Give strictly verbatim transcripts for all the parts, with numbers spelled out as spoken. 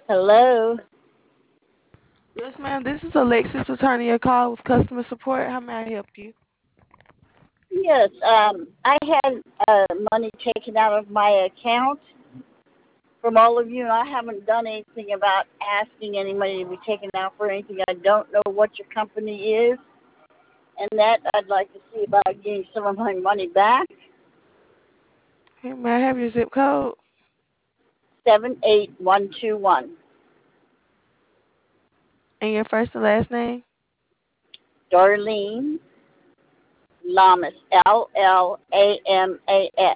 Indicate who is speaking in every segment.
Speaker 1: Hello.
Speaker 2: Yes, ma'am. This is Alexis returning your call with customer support. How may I help you?
Speaker 1: Yes, um, I had uh, money taken out of my account from all of you, and I haven't done anything about asking any money to be taken out for anything. I don't know what your company is, and that I'd like to see about getting some of my money back.
Speaker 2: Hey, may I have your zip code
Speaker 1: Seven eight one two one.
Speaker 2: and your first and last name?
Speaker 1: Darlene Lamas. L L A M A S.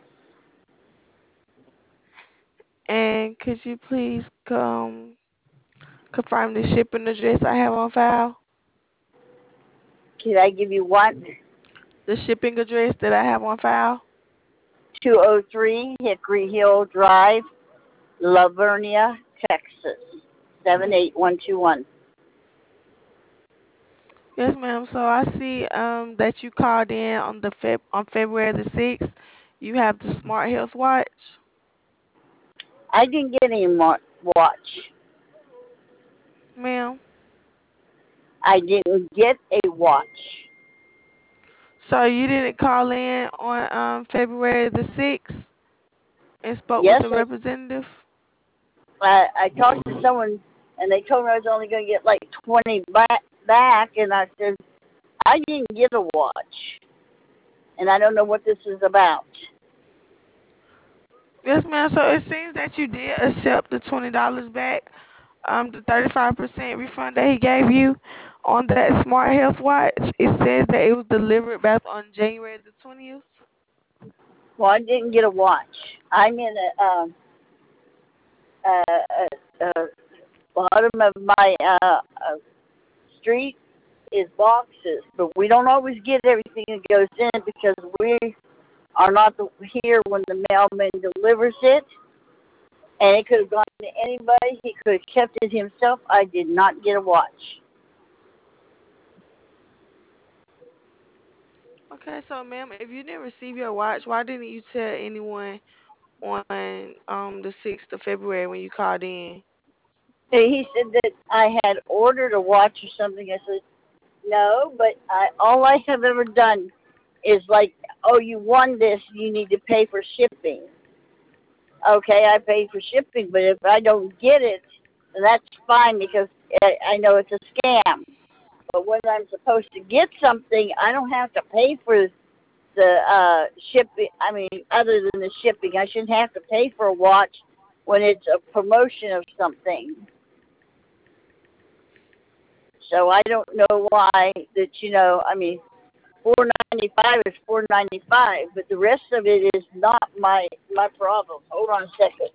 Speaker 2: And could you please um, confirm the shipping address I have on file?
Speaker 1: Can I give you one?
Speaker 2: The shipping address that I have on file?
Speaker 1: Two oh three Hickory Hill Drive, Lavernia, Texas. Seven eight one two one.
Speaker 2: Yes, ma'am. So I see um, that you called in on the Feb- on February the sixth. You have the Smart Health Watch,
Speaker 1: I didn't get any more watch.
Speaker 2: ma'am.
Speaker 1: I didn't get a watch.
Speaker 2: So you didn't call in on um, February the sixth and spoke with
Speaker 1: Yes,
Speaker 2: the
Speaker 1: I,
Speaker 2: representative?
Speaker 1: I I talked to someone and they told me I was only going to get like twenty back, back, and I said I didn't get a watch, and I don't know what this is about.
Speaker 2: Yes, ma'am. So it seems that you did accept the twenty dollars back, um, the thirty-five percent refund that he gave you on that Smart Health Watch. It says that it was delivered back on January the twentieth.
Speaker 1: Well, I didn't get a watch. I'm in a um uh, uh, uh bottom of my uh, uh street is boxes, but we don't always get everything that goes in because we are not the, here when the mailman delivers it. And it could have gone to anybody. He could have kept it himself. I did not get a watch.
Speaker 2: Okay, so ma'am, if you didn't receive your watch, why didn't you tell anyone on um the sixth of February when you called in?
Speaker 1: He said that I had ordered a watch or something. I said no, but I, all I have ever done is like, oh, you won this. You need to pay for shipping. Okay, I paid for shipping, but if I don't get it, then that's fine because I, I know it's a scam. But when I'm supposed to get something, I don't have to pay for the uh shipping. I mean, other than the shipping, I shouldn't have to pay for a watch when it's a promotion of something. So I don't know why that you know. I mean, four ninety five is four ninety five, but the rest of it is not my my problem. Hold on a second.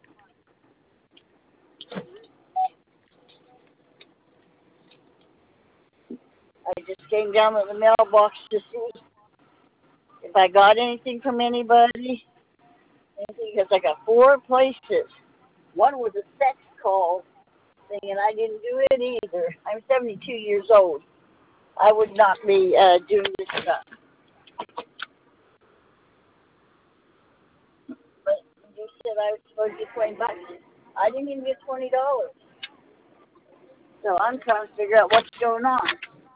Speaker 1: I just came down to the mailbox to see if I got anything from anybody. Anything because I got four places. One was a sex call thing, and I didn't do it either. I'm seventy-two years old. I would not be uh, doing this stuff. But you said I was supposed to get twenty bucks. I didn't even get twenty dollars. So I'm trying to figure out what's going on.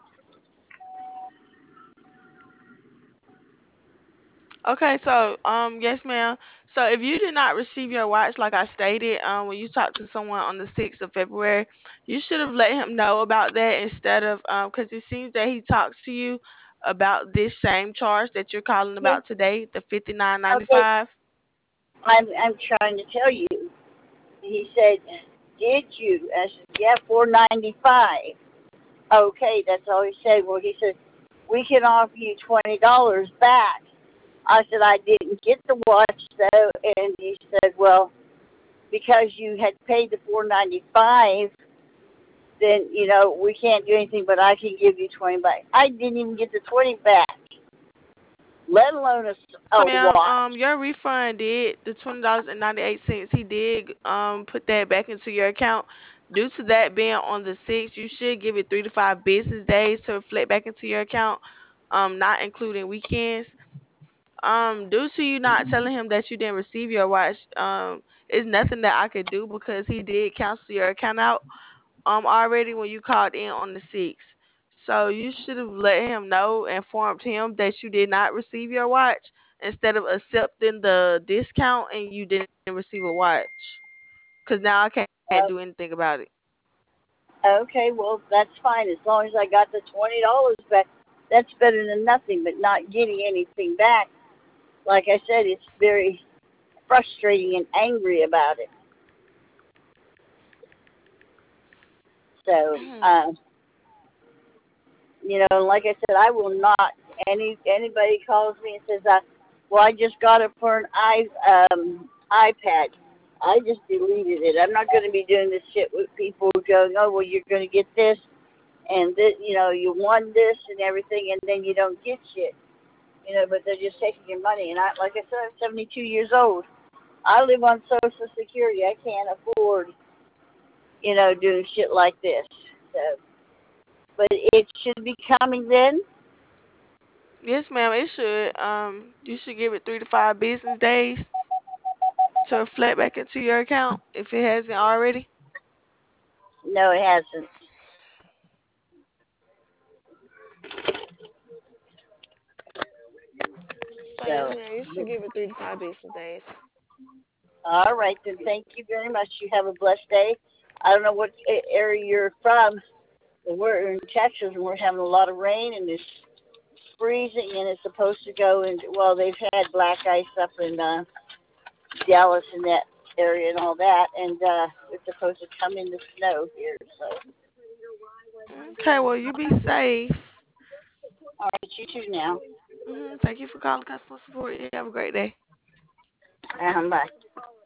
Speaker 2: Okay, so um yes ma'am. So if you did not receive your watch like I stated, um when you talked to someone on the sixth of February, you should have let him know about that instead of um cuz it seems that he talks to you about this same charge that you're calling
Speaker 1: Yes.
Speaker 2: about today, the
Speaker 1: Okay.
Speaker 2: fifty-nine ninety-five.
Speaker 1: I'm I'm trying to tell you. He said, "Did you?" I said, "Yeah, four ninety five." Okay, that's all he said. Well, he said, "We can offer you twenty dollars back." I said, "I didn't get the watch though," and he said, "Well, because you had paid the four ninety five, then you know we can't do anything, but I can give you twenty back." I didn't even get the twenty back, let alone a,
Speaker 2: So
Speaker 1: a
Speaker 2: ma'am,
Speaker 1: watch.
Speaker 2: um your refund did the twenty dollars and ninety-eight cents. He did um put that back into your account. Due to that being on the sixth, you should give it three to five business days to reflect back into your account, um, not including weekends. Um, due to you not telling him that you didn't receive your watch, um, it's nothing that I could do because he did cancel your account out um already when you called in on the sixth. So you should have let him know, informed him that you did not receive your watch instead of accepting the discount and you didn't receive a watch. Cause now I can't
Speaker 1: Uh,
Speaker 2: do anything about it.
Speaker 1: okay, well that's fine as long as I got the twenty dollars back. That's better than nothing, but not getting anything back. Like I said, it's very frustrating and angry about it. So, um, you know, like I said, I will not. Any anybody calls me and says, uh, "Well, I just got it for an i um, iPad." I just deleted it. I'm not going to be doing this shit with people going, "Oh, well, you're going to get this and this, you know, you won this and everything, and then you don't get shit." You know, but they're just taking your money. And I, like I said, I'm seventy-two years old. I live on Social Security. I can't afford, you know, doing shit like this. So, but it should be coming then.
Speaker 2: Yes, ma'am, it should. Um you should give it three to five business days to reflect back into your account if it hasn't already.
Speaker 1: No, it hasn't.
Speaker 2: So yes,
Speaker 1: So,
Speaker 2: ma'am, you should give it three to five business days.
Speaker 1: all right then. Thank you very much. You have a blessed day. I don't know what area you're from. But we're in Texas and we're having a lot of rain and it's freezing and it's supposed to go into. Well, they've had black ice up in uh, Dallas and that area and all that, and uh, it's supposed to come in the snow here. So,
Speaker 2: Okay, well you be safe.
Speaker 1: all right, you too now.
Speaker 2: hmm Thank you for calling customer support. You have a great day.
Speaker 1: Um, bye.